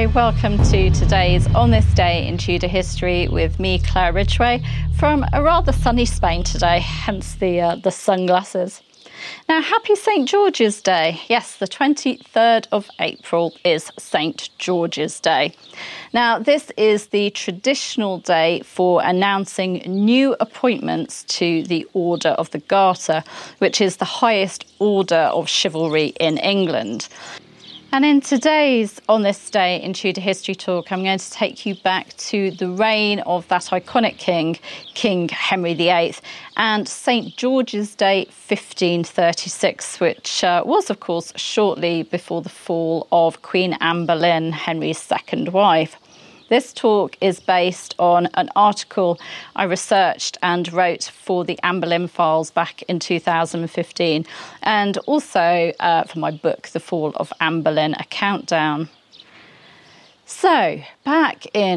Hello, welcome to today's On This Day in Tudor History with me, Claire Ridgway, from a rather sunny Spain today, hence the sunglasses. Now, happy St. George's Day. Yes, the 23rd of April is St. George's Day. Now, this is the traditional day for announcing new appointments to the Order of the Garter, which is the highest order of chivalry in England. And in today's On This Day in Tudor History Talk, I'm going to take you back to the reign of that iconic king, King Henry VIII, and St. George's Day 1536, which was, of course, shortly before the fall of Queen Anne Boleyn, Henry's second wife. This talk is based on an article I researched and wrote for the Anne Boleyn Files back in 2015, and also for my book, The Fall of Anne Boleyn, A Countdown. So, back in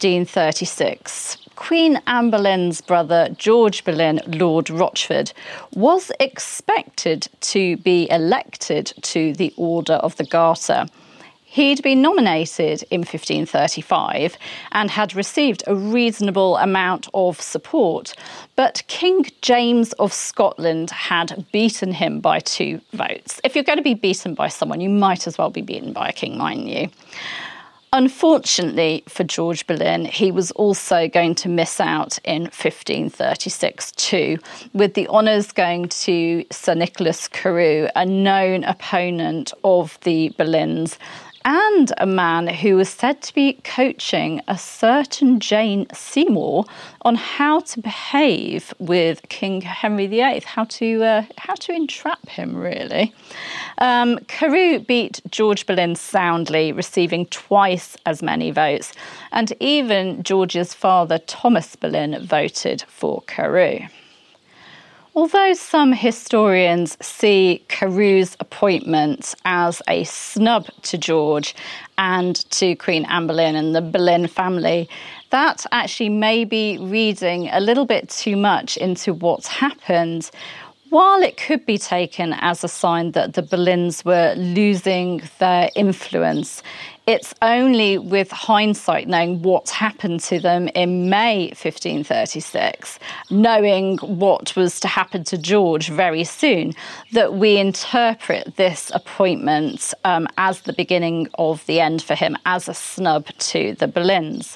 1536, Queen Anne Boleyn's brother, George Boleyn, Lord Rochford, was expected to be elected to the Order of the Garter. He'd been nominated in 1535 and had received a reasonable amount of support, but King James of Scotland had beaten him by 2 votes. If you're going to be beaten by someone, you might as well be beaten by a king, mightn't you? Unfortunately for George Boleyn, he was also going to miss out in 1536 too, with the honours going to Sir Nicholas Carew, a known opponent of the Boleyns, and a man who was said to be coaching a certain Jane Seymour on how to behave with King Henry VIII, how to entrap him, really. Carew beat George Boleyn soundly, receiving twice as many votes, and even George's father, Thomas Boleyn, voted for Carew. Although some historians see Carew's appointment as a snub to George and to Queen Anne Boleyn and the Boleyn family, that actually may be reading a little bit too much into what's happened. While it could be taken as a sign that the Boleyns were losing their influence, it's only with hindsight, knowing what's happened to them in May 1536, knowing what was to happen to George very soon, that we interpret this appointment as the beginning of the end for him, as a snub to the Boleyns.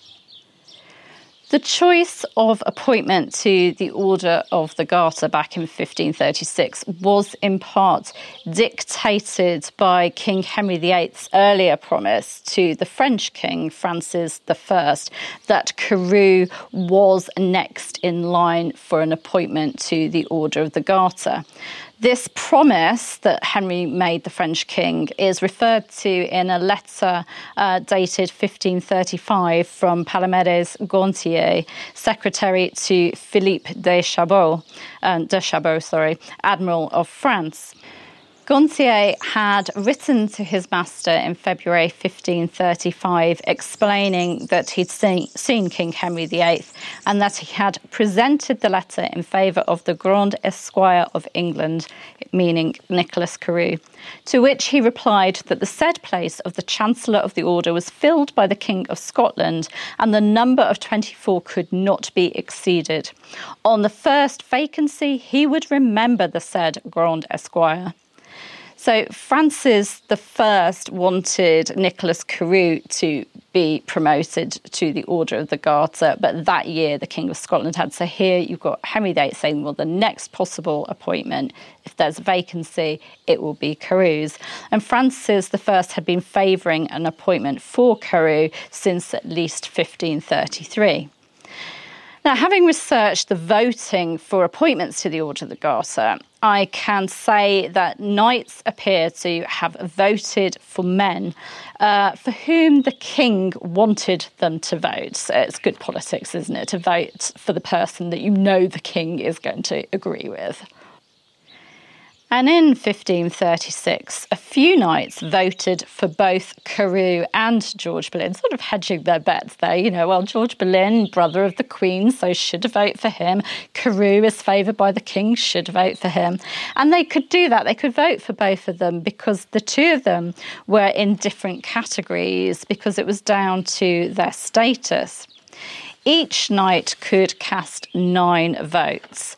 The choice of appointment to the Order of the Garter back in 1536 was in part dictated by King Henry VIII's earlier promise to the French king, Francis I, that Carew was next in line for an appointment to the Order of the Garter. This promise that Henry made the French king is referred to in a letter dated 1535 from Palomedes Gontier, secretary to Philippe de Chabot, Admiral of France. Gontier had written to his master in February 1535 explaining that he'd seen King Henry VIII and that he had presented the letter in favour of the Grand Esquire of England, meaning Nicholas Carew, to which he replied that the said place of the Chancellor of the Order was filled by the King of Scotland and the number of 24 could not be exceeded. On the first vacancy, he would remember the said Grand Esquire. So Francis I wanted Nicholas Carew to be promoted to the Order of the Garter, but that year the King of Scotland had. So here you've got Henry VIII saying, well, the next possible appointment, if there's a vacancy, it will be Carew's. And Francis I had been favouring an appointment for Carew since at least 1533. Now, having researched the voting for appointments to the Order of the Garter, I can say that knights appear to have voted for men for whom the king wanted them to vote. So it's good politics, isn't it, to vote for the person that you know the king is going to agree with. And in 1536, a few knights voted for both Carew and George Boleyn, sort of hedging their bets there. George Boleyn, brother of the Queen, so should vote for him. Carew is favoured by the King, should vote for him. And they could do that. They could vote for both of them because the two of them were in different categories because it was down to their status. Each knight could cast 9 votes.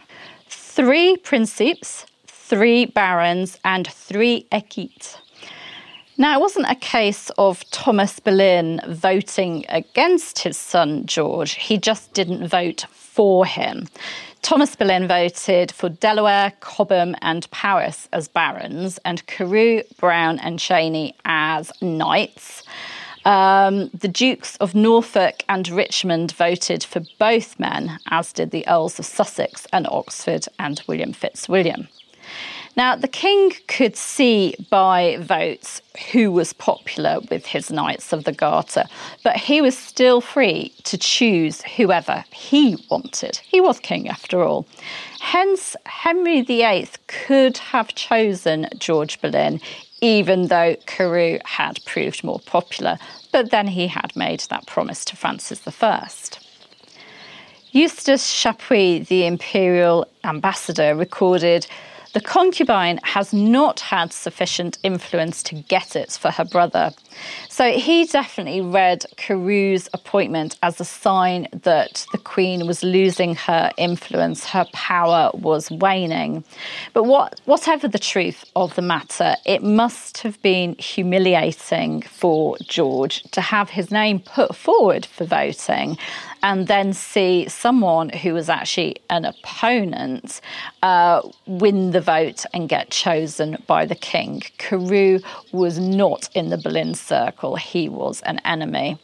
3 princeps, 3 barons and 3 equites. Now, it wasn't a case of Thomas Boleyn voting against his son George. He just didn't vote for him. Thomas Boleyn voted for Delaware, Cobham and Powys as barons and Carew, Brown and Cheney as knights. The Dukes of Norfolk and Richmond voted for both men, as did the Earls of Sussex and Oxford and William Fitzwilliam. Now, the king could see by votes who was popular with his Knights of the Garter, but he was still free to choose whoever he wanted. He was king after all. Hence, Henry VIII could have chosen George Boleyn, even though Carew had proved more popular, but then he had made that promise to Francis I. Eustace Chapuis, the imperial ambassador, recorded, "The concubine has not had sufficient influence to get it for her brother." So he definitely read Carew's appointment as a sign that the Queen was losing her influence, her power was waning. But whatever the truth of the matter, it must have been humiliating for George to have his name put forward for voting and then see someone who was actually an opponent win the vote and get chosen by the king. Carew was not in the Boleyn circle, he was an enemy.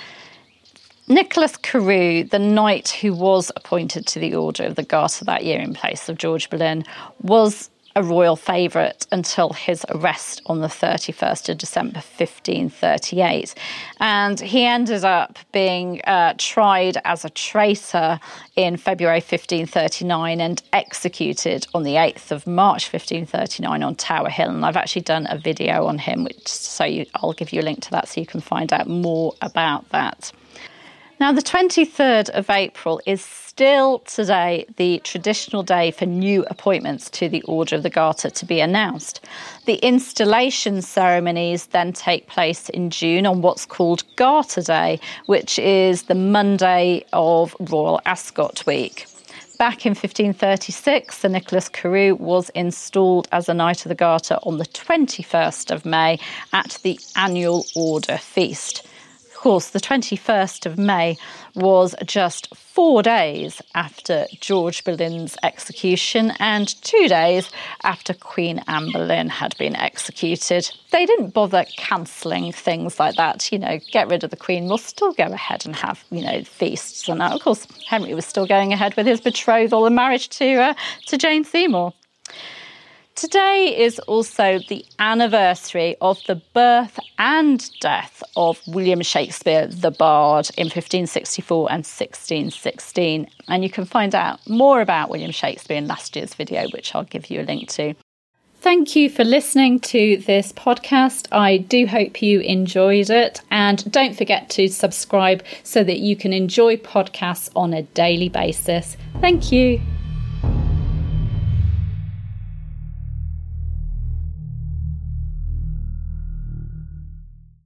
Nicholas Carew, the knight who was appointed to the Order of the Garter that year in place of George Boleyn, was a royal favourite until his arrest on the 31st of December 1538. And he ended up being tried as a traitor in February 1539 and executed on the 8th of March 1539 on Tower Hill. And I've actually done a video on him, I'll give you a link to that so you can find out more about that. Now, the 23rd of April is still today the traditional day for new appointments to the Order of the Garter to be announced. The installation ceremonies then take place in June on what's called Garter Day, which is the Monday of Royal Ascot Week. Back in 1536, Sir Nicholas Carew was installed as a Knight of the Garter on the 21st of May at the annual Order Feast. Of course, the 21st of May was just 4 days after George Boleyn's execution and 2 days after Queen Anne Boleyn had been executed. They didn't bother cancelling things like that, get rid of the Queen, we'll still go ahead and have, feasts. And of course, Henry was still going ahead with his betrothal and marriage to Jane Seymour. Today is also the anniversary of the birth and death of William Shakespeare, the Bard, in 1564 and 1616. And you can find out more about William Shakespeare in last year's video, which I'll give you a link to. Thank you for listening to this podcast. I do hope you enjoyed it. And don't forget to subscribe so that you can enjoy podcasts on a daily basis. Thank you.